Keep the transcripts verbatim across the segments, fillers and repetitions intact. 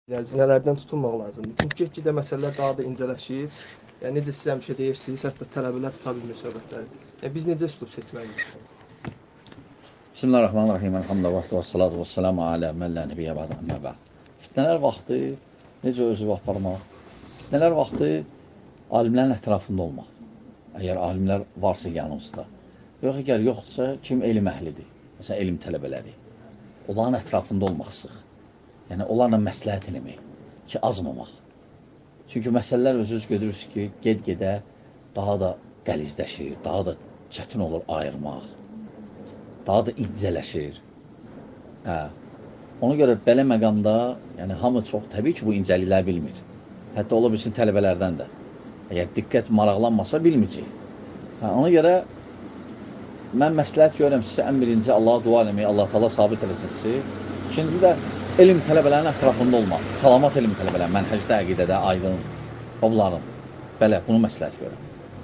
Nələrdən tutunmaq lazımdır? Çünki get-gedə məsələlər daha da incələşir. Yəni, necə siz həmişə deyirsiniz, hətta tələbələr tuta bilmir söhbətləri. Yəni, biz necə üslub seçməliyik? Bismillahirrahmanirrahim. Elhamdülillah və salatu və selamu alə mən lə nəbiyyə bədə əmmə bəd. Fitnələr vaxtı necə özü aparmaq? Fitnələr vaxtı alimlərin ətrafında olmaq. Əgər alimlər varsa yanımızda. Yox, əgər yoxdursa, kim elm əhlidir? Məsələn, elm tələbələri. Onların ətrafında olmaq sıx. Yəni, onlarla məsləhət eləmək ki, azmamaq. Çünki məsələlər özünüz görürsünüz ki, ged-gedə daha da qəlizləşir, daha da çətin olur ayırmaq, daha da incələşir. Hə. Ona görə belə məqamda, yəni hamı çox, təbii ki, bu incəlikləri bilmir. Hətta ola bilsin tələbələrdən də. Əgər diqqət maraqlanmasa, bilməyəcək. Hə, ona görə mən məsləhət görürəm sizə ən birinci Allaha dua eləmək, Allah Taala sabit eləsin sizi. İkinci də elm tələbələrinin ətrafında olmaq, salamat elm tələbələr, mənhəcdə, əqidədə, aydın, onların. Belə, bunu məsləhət görürəm.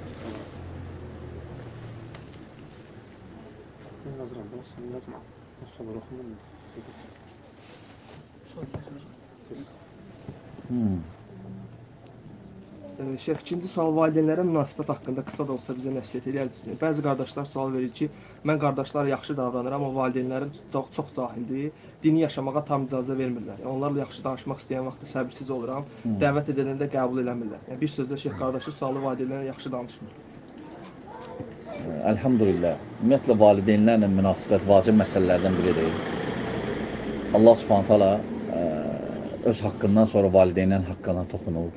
Hmm. Şeyx, ikinci sual valideynlərə münasibət haqqında qısa da olsa bizə nəsihət edərsiniz. Bəzi qardaşlar sual verir ki, mən qardaşlara yaxşı davranıram, amma valideynlərim çox, çox cahildir, dini yaşamağa tam icazə vermirlər. Yəni, onlarla yaxşı danışmaq istəyən vaxtda səbirsiz oluram, hmm. dəvət edəndə də qəbul eləmirlər. Yəni, bir sözlə Şeyx qardaşı sualı valideynlərlə yaxşı danışmır. Elhamdülillah. Ümumiyyətlə, valideynlərlə münasibət vacib məsələlərdən biridir. Allah Subhanahu taala öz haqqından sonra valideynlərin haqqına toxunur.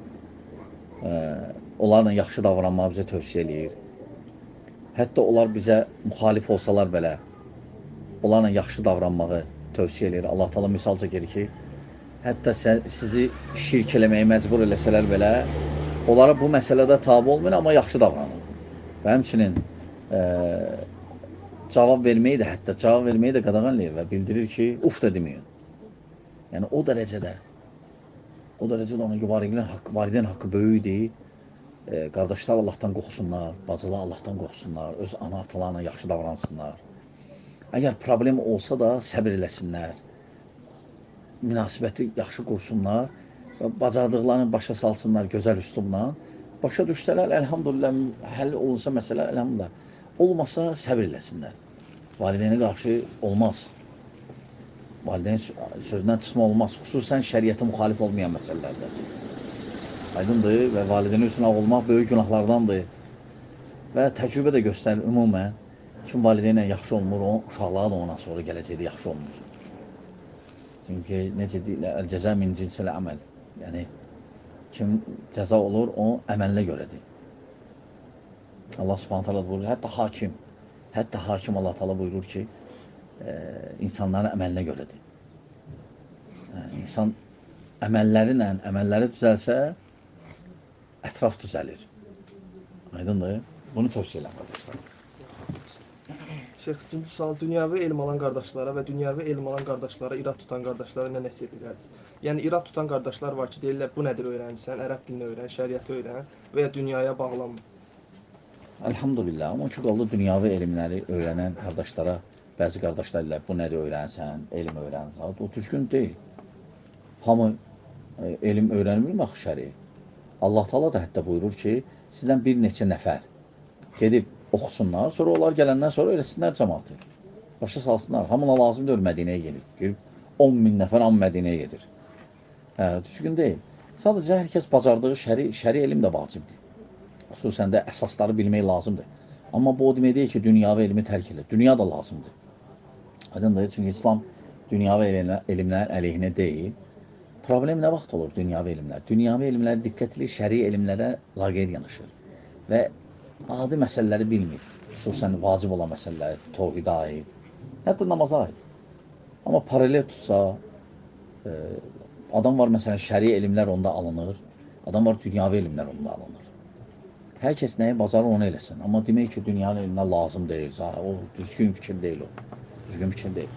Onlarla yaxşı davranmağı bizə tövsiyə eləyir. Hətta onlar bizə müxalif olsalar belə, onlarla yaxşı davranmağı tövsiyə eləyir. Allah Taala misal çəkir ki, hətta sizi şirk eləməyə məcbur eləsələr belə, onlara bu məsələdə tabi olmayın, amma yaxşı davranın. Və həmçinin e, cavab verməyi də, hətta cavab verməyi də qadağan eləyir və bildirir ki, uf da deməyin. Yəni, o dərəcədə, o dərəcədə onun valideyn haqqı, valideyn haqqı böyükdir. E, qardaşlar Allahdan qorxsunlar, bacılar Allahdan qorxsunlar, öz ana atalarına yaxşı davransınlar. Əgər problem olsa da səbir eləsinlər, münasibəti yaxşı qursunlar və bacardıqlarını başa salsınlar gözəl üslubla. Başa düşsələr, əlhamdülillah, həll olunsa məsələ, əlhamdülillah. Olmasa səbir eləsinlər. Valideynə qarşı olmaz. Valideyn sözündən çıxma olmaz. Xüsusən şəriyyətə müxalif olmayan məsələlərdə. Aydındır və valideyni üstünə olmaq böyük günahlardandır. Və təcrübə də göstərir ümumən. Kim valideynlə yaxşı olmur, o uşaqları da ondan sonra gələcəkdə yaxşı olmur. Çünki necə deyirlər, əl-cəzə min cinsil əməl. Yəni, kim cəza olur, o əməlinə görədir. Allah Subhanahu taala buyurur, hətta hakim, hətta hakim Allah Taala buyurur ki, e, insanların əməlinə görədir. Yəni, insan əməllərlə, əməlləri düzəlsə, ətraf düzəlir. Aydındır? Bunu tövsiyə edirəm, qardaşlar. Şeyx, üçüncü sual, dünyəvi elm alan qardaşlara və dünyəvi elm alan qardaşlara, irad tutan qardaşlara nə nəsihət edərsiniz? Yəni, irad tutan qardaşlar var ki, deyirlər, bu nədir öyrənirsən, ərəb dilini öyrən, şəriəti öyrən və ya dünyaya bağlanma. Elhamdülillah, amma ki, qaldı dünyəvi elmləri öyrənən qardaşlara, bəzi qardaşlar ilə bu nədir öyrənsən, elm öyrənsən, o düzgün deyil. Hamı e, elm öyrənmir axı şəri. Allah Taala da hətta buyurur ki, sizdən bir neçə nəfər gedib oxusunlar, sonra onlar gələndən sonra öyrəsinlər cəmaatı. Başa salsınlar, hamına lazımdır Mədinəyə gelib. Gelib on min nəfər am Mədinəyə gedir. Hə, düzgün deyil. Sadəcə hər kəs bacardığı şəri, şəri elm də vacibdir. Xüsusən də əsasları bilmək lazımdır. Amma bu o demək deyil ki, dünyavi elmi tərk elə. Dünya da lazımdır. Aydındır, çünki İslam dünyavi elmlər əleyhinə deyil. Problem nə vaxt olur dünyavi elmlər? Dünyavi elmlər diqqətli şəri elmlərə laqeyd yanaşır. Və adi məsələləri bilmir. Xüsusən vacib olan məsələləri, tohidə aid, hətta namaza aid. Amma paralel tutsa, e, adam var məsələn şəri elmlər onda alınır, adam var dünyavi elmlər onda alınır. Hər kəs nəyi bacarır onu eləsin. Amma demək ki, dünyanın elmlər lazım deyil. O düzgün fikir deyil o. Düzgün fikir deyil.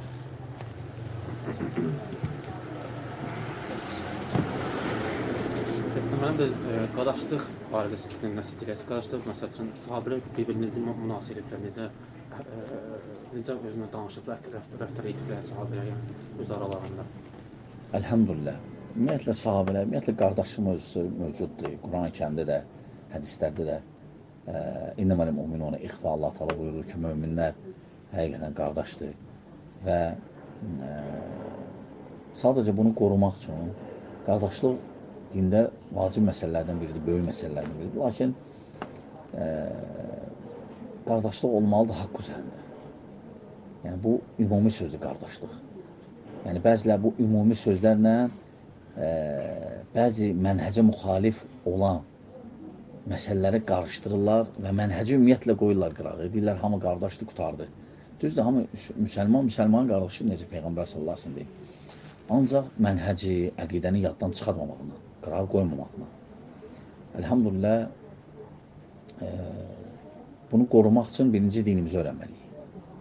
Mənim də e, qardaşlıq barədə sizdən nəsihət edəcək. Qardaşlıq, məsəl üçün, sahabələr bir-birini necə münasir ediblər, necə, e, necə özünə danışıb, rəftar ediblər sahabələr, yəni, öz aralarında. Elhamdülillah. ümumiyyətlə sahabələr, ümumiyyətlə qardaşlıq mövzusu mövcuddur. Quran-ı Kərimdə də, hədislərdə də İnneməl müminuna ixfa Allah Teala buyurur ki, möminlər həqiqətən qardaşdır və ə, sadəcə bunu qorumaq üçün qardaşlıq dində vacib məsələlərdən biridir, böyük məsələlərdən biridir. Lakin ə, qardaşlıq olmalıdır haqq üzərində. Yəni bu ümumi sözdür qardaşlıq. Yəni bəzilər bu ümumi sözlərlə ə, bəzi mənhəcə müxalif olan məsələləri qarışdırırlar və mənhəci ümumiyyətlə qoyurlar qırağı. Deyirlər, hamı qardaşdır, qutardı. Düzdür, hamı müsəlman, müsəlman qardaşı necə Peyğəmbər sallallahu əleyhi və səlləm deyir. Ancaq mənhəci, əqidəni yaddan çıxartmamaqla, qırağı qoymamaqla. Elhamdülillah, e, bunu qorumaq üçün birinci dinimizi öyrənməliyik.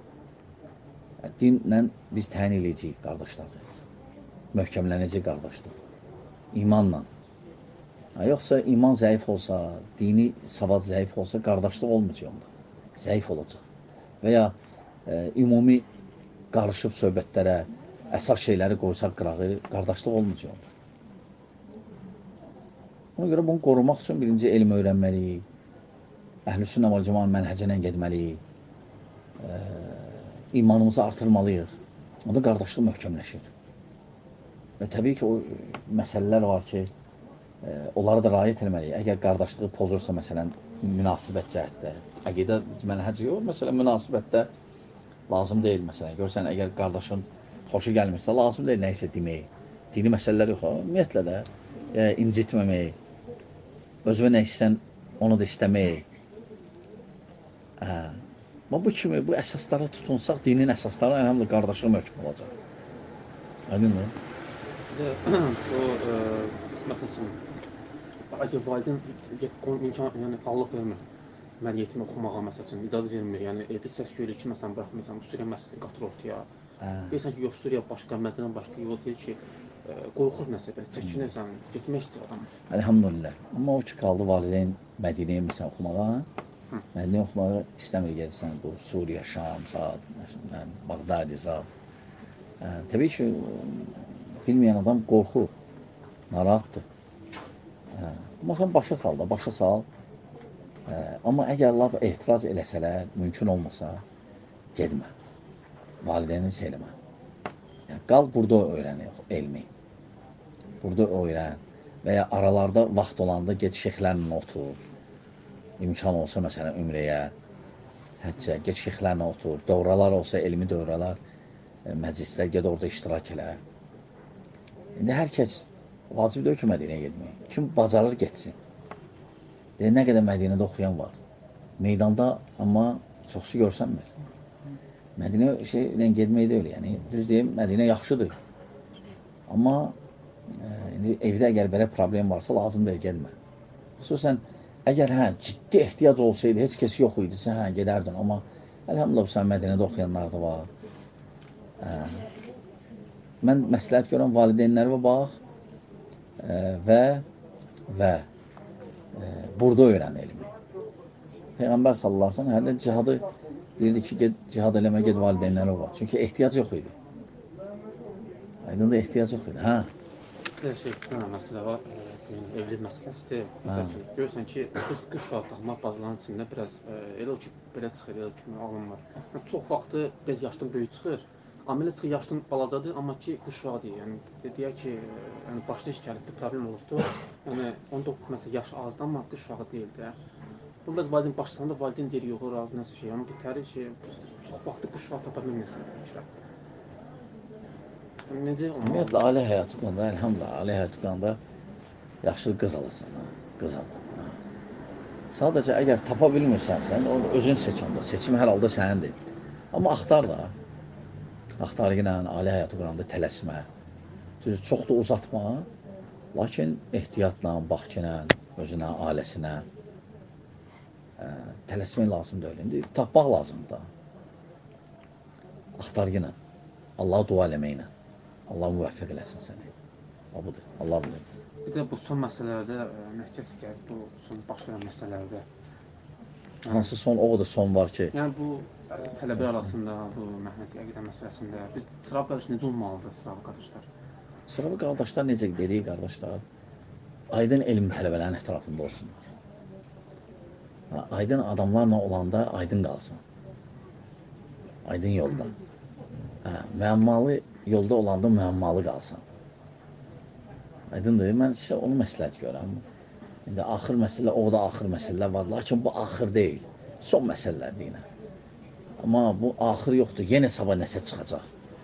Dinlə biz təyin edəcəyik qardaşları. Möhkəmlənəcək qardaşlıq. İmanla. Yoxsa iman zəif olsa, dini savad zəif olsa, qardaşlıq olmayacaq onda. Zəif olacaq. Və ya e, ümumi qarışıb söhbətlərə, əsas şeyləri qoysaq qırağı, qardaşlıq olmayacaq onda. Ona görə bunu qorumaq üçün birinci elm öyrənməliyik, Əhlüsünnə vəl Cəmaətin mənhəci ilə getməliyik, e, imanımızı artırmalıyıq. Onda qardaşlıq möhkəmləşir. Və təbii ki, o məsələlər var ki, E, onları da riayət etməliyik. Əgər qardaşlığı pozursa, məsələn, münasibət cəhətdə, əqidə mənhəci yox, məsələn, münasibətdə lazım deyil, məsələn, görsən, əgər qardaşın xoşu gəlmirsə, lazım deyil nəyisə demək. Dini məsələlər yox, ümumiyyətlə də e, incitməmək, özünə nə istəyən, onu da istəmək. Hə. Bu kimi, bu əsaslara tutunsaq, dinin əsasları əlhamdülillah qardaşlıq möhkəm olacaq. Aydındır? O, e, məsəl üçün, əgər valideyn imkan, yəni xallıq vermir, mən yetimi oxumağa, məsəl üçün, icazə vermir, yəni evdə səs görür ki, məsələn, bıraxmayacam, Suriya məsələsini qatır ortaya. Deyirsən ki, yox, Suriya başqa, Mədənə başqa yol deyir ki, e, qorxur nəsə, çəkinirsən, getmək istəyir adam. Əlhamdülillah. Amma o ki, qaldı valideyn Mədinəyə məsələn oxumağa, Mədinəyə oxumağa istəmir gedəsən, bu Suriya, Şam, Zad, Bağdadi, Zad. Ə, təbii ki, bilməyən adam qorxur, narahatdır. Hə. Amma sən başa sal da, başa sal. Hə. Amma əgər lab etiraz eləsələr, mümkün olmasa, gedmə. Valideyni söyləmə. Yəni, qal burada öyrən elmi. Burada öyrən. Və ya aralarda vaxt olanda get şeyxlərlə otur. İmkan olsa, məsələn, ümrəyə, həccə, get şeyxlərlə otur. Dövralar olsa, elmi dövralar, məclislər, get orada iştirak elə. İndi hər kəs vacib deyil ki, Mədinəyə getmək. Kim bacarır, getsin. Deyir, nə qədər Mədinədə oxuyan var. Meydanda, amma çoxsu görsənmir. Mədinə şeylə getmək deyil, yəni, düz deyim, Mədinə yaxşıdır. Amma e, indi evdə əgər belə problem varsa, lazım deyil, gedmə. Xüsusən, əgər hə, ciddi ehtiyac olsaydı, heç kəs yox idi, sən hə, gedərdin. Amma əlhamdülillah, sən Mədinədə oxuyanlar da var. Hə. Mən məsləhət görən valideynlərə bax e, və və e, burada öyrən elmi. Peyğəmbər sallallahu əleyhi və səlləm hətta cihadı deyirdi ki, get, cihad eləmə, get valideynlərə var. Çünki ehtiyac yox idi. Aydın da ehtiyac yox idi. Hə? Bir şey, bir məsələ var, yəni, evlilik məsələsidir. Məsəl üçün, görürsən ki, qız qış vaxtı bazıların içində biraz e, elə o ki, belə çıxır, elə kimi alınmır. Yəni, çox vaxtı biraz yaşdan böyük çıxır. Amma elə çıxır, yaşdan balacadır, amma ki, qış vaxtı yəni, deyək ki, yəni, başda iş gəlibdir, problem olubdur. Yəni, on doqquz məsələ yaş azdır, amma qış vaxtı deyildi. Bu, biraz valideyn başlasanda valideyn deyir, yox, razı nəsə şey, amma bitəri şey, çox vaxtı qış vaxtı tapa bilməsən. Necə? Ümumiyyətlə, ailə həyatı qanda, əlhamdülillah, ailə həyatı qanda yaxşı qız alasan, qız al. Sadəcə, əgər tapa bilmirsənsə, özün seç onda, seçim hər halda sənindir. Amma axtar da, axtar yenə ailə həyatı qanda tələsmə, düz, çox da uzatma, lakin ehtiyatla, baxkilə, özünə, ailəsinə ə, tələsmək lazım deyil. İndi tapmaq lazımdır da. Axtar yenə, Allaha dua eləməklə. Allah müvəffəq eləsin səni. O budur, Allah bilir. Bir də bu son məsələlərdə nəsiyyət istəyəz, bu son baş verən məsələlərdə. Hansı son, o da son var ki? Yəni bu tələbə arasında, bu məhnəti əqidə məsələsində biz sırav qardaş necə olmalıdır sırav qardaşlar? Sıralı qardaşlar necə dedik qardaşlar? Aydın elm tələbələrinin ətrafında olsunlar. Aydın adamlarla olanda aydın qalsın. Aydın yolda. Hə, müəmmalı yolda olanda müəmmalı qalsın. Aydındır, mən sizə onu məsləhət görəm. İndi axır məsələ, o da axır məsələlər var. Lakin bu axır deyil, son məsələlərdir yenə. Amma bu axır yoxdur, yenə sabah nəsə çıxacaq.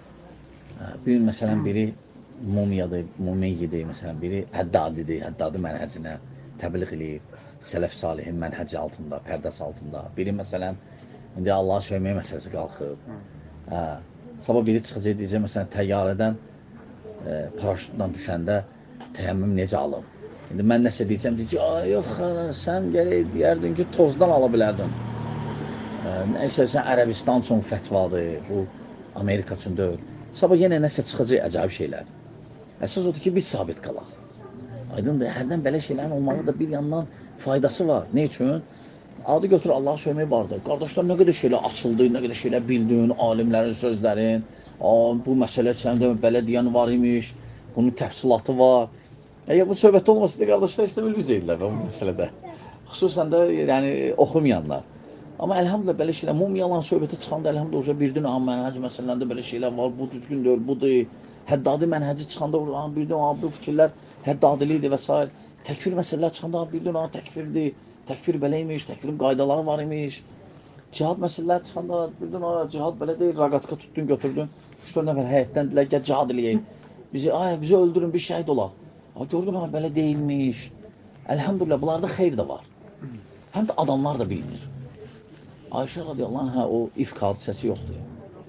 Bir məsələn, biri mumiyadır, mumiyyidir, məsələn, biri həddadidir, həddadi mənhəcinə təbliğ eləyir, sələf salihin mənhəci altında, pərdəsi altında. Biri məsələn, indi Allah'a söyləmək məsələsi qalxıb. Hə, sabah biri çıxacaq, deyəcək, məsələn, təyyarədən, e, paraşütdən düşəndə təyəmmüm necə alım? İndi mən nəsə deyəcəm, deyəcək, yox, xana, sən gərək deyərdin ki, tozdan ala bilərdin. E, nəysə, sən Ərəbistan üçün fətvadır, bu Amerika üçün deyil. Sabah yenə nəsə çıxacaq əcayib şeylər. Əsas odur ki, biz sabit qalaq. Aydındır, hərdən belə şeylərin olmalı da bir yandan faydası var. Ne üçün? Adı götür, Allah'a söyləmək vardır. Qardaşlar, nə qədər şeylər açıldı, nə qədər şeylər bildin, alimlərin sözlərin, bu məsələ səndə belə deyən var imiş, bunun təfsilatı var. Əgər bu söhbətdə olmasaydı, qardaşlar işte bilməyəcəkdilər bu məsələdə. Xüsusən də yəni, oxumayanlar. Amma əlhamdülillah belə şeylər, mumiyalan söhbətə çıxanda əlhamdülillah bildin, mənhəc məsələlərində belə şeylər var, bu düzgün deyil, bu deyil. Həddadi mənhəci çıxanda bildin, bu fikirlər həddadilikdir və s. Təkfir məsələlər çıxanda bildin, təkfirdir, təkfir belə imiş, təkfirin qaydaları var imiş. Cihad məsələlər çıxanda bildin, cihad belə deyil, raqatka tutdun, götürdün, üç dörd nəfər həyətdən dilər, gəl cihad eləyək. Bizi, ay, bizi öldürün, bir şəhid olaq. Gördün, belə deyilmiş. Əlhamdülillah, bunlarda xeyr də var. Həm də adamlar da bilinir. Ayşə radiyallahu anh, hə, o ifk hadisəsi yoxdur.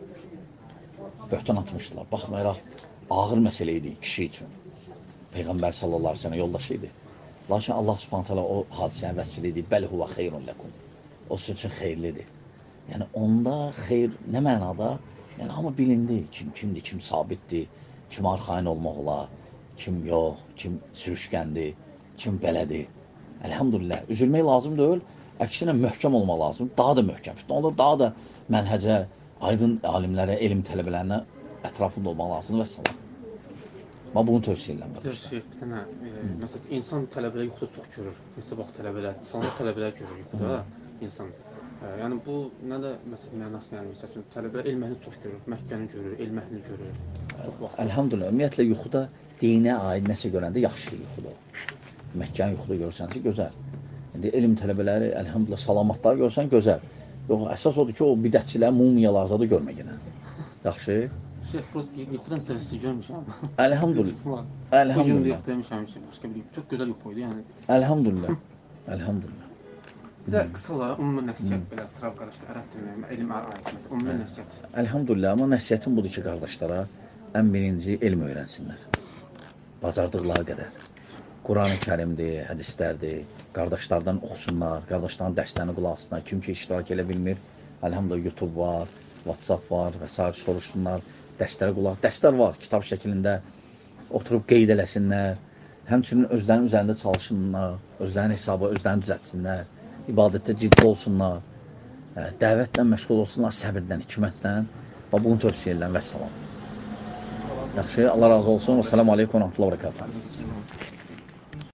Böhtan atmışdılar. Baxmayaraq, ağır məsələ idi kişi üçün. Peyğəmbər sallallahu aleyhi ve sellem yoldaşı idi. Lakin Allah subhanət hələ o hadisəni vəsf edir. Bəli huvə xeyrun ləkum. O sizin üçün xeyirlidir. Yəni, onda xeyr nə mənada? Yəni, amma bilindi kim kimdir, kim sabitdir, kim arxain olmaq olar, kim yox, kim sürüşkəndir, kim belədir. Əlhamdülillah, üzülmək lazım deyil. Əksinə möhkəm olmaq lazım, daha da möhkəm. Onda daha da mənhəcə, aydın alimlərə, elm tələbələrinə ətrafında olmaq lazımdır və salam. Mən bunu tövsiyə edirəm. Bir şey, bir dənə, məsələn, insan tələbələr yuxuda çox görür. Neçə vaxt tələbələr, salonda tələbələr görür yuxuda insan. Yəni bu nə də məsələn mənasını yəni məsəl üçün tələbələr elm əhlini çox görür, Məkkəni görür, elm əhlini görür. Çox vaxt. Əlhamdülillah, ümumiyyətlə yuxuda dinə aid nəsə görəndə yaxşı yuxuda. Məkkəni yuxuda görsənsə gözəl. İndi elm tələbələri, əlhamdülillah, salamatları görsən, gözəl. Yox, əsas odur ki, o bidətçilər mumiyalarza da görmək yenə. Yaxşı? Şeyh, burası yuxudan səhvisi görmüşəm. Əlhamdülillah. Əlhamdülillah. Bu gün də yuxuda yemişəm, başqa bir çox gözəl yuxu idi, yəni. Əlhamdülillah. Əlhamdülillah. Bir də qısa olaraq, ümumi nəsiyyət, belə sıra qardaşlar, ərəb dilini, elm aid, məsələn, ümumi nəsiyyət. Əlhamdülillah, amma nəsiyyətim budur ki, qardaşlara ən birinci elm öyrənsinlər. Bacardıqları qədər. Quran-ı Kərimdir, hədislərdir, qardaşlardan oxusunlar, qardaşların dərslərini qulaq asınlar. Kim ki iştirak elə bilmir, əlhamdülillah YouTube var, WhatsApp var və s. soruşsunlar, dərslərə qulaq. Dərslər var, kitab şəklində oturub qeyd eləsinlər, həmçinin özlərinin üzərində çalışsınlar, özlərinin hesabı, özlərini düzətsinlər, ibadətdə ciddi olsunlar, dəvətlə məşğul olsunlar, səbirdən, hikmətlə və bunu tövsiyə edirəm və salam. Yaxşı, Allah razı olsun və selamu aleykum və rəhmətullah və bərəkatuhu.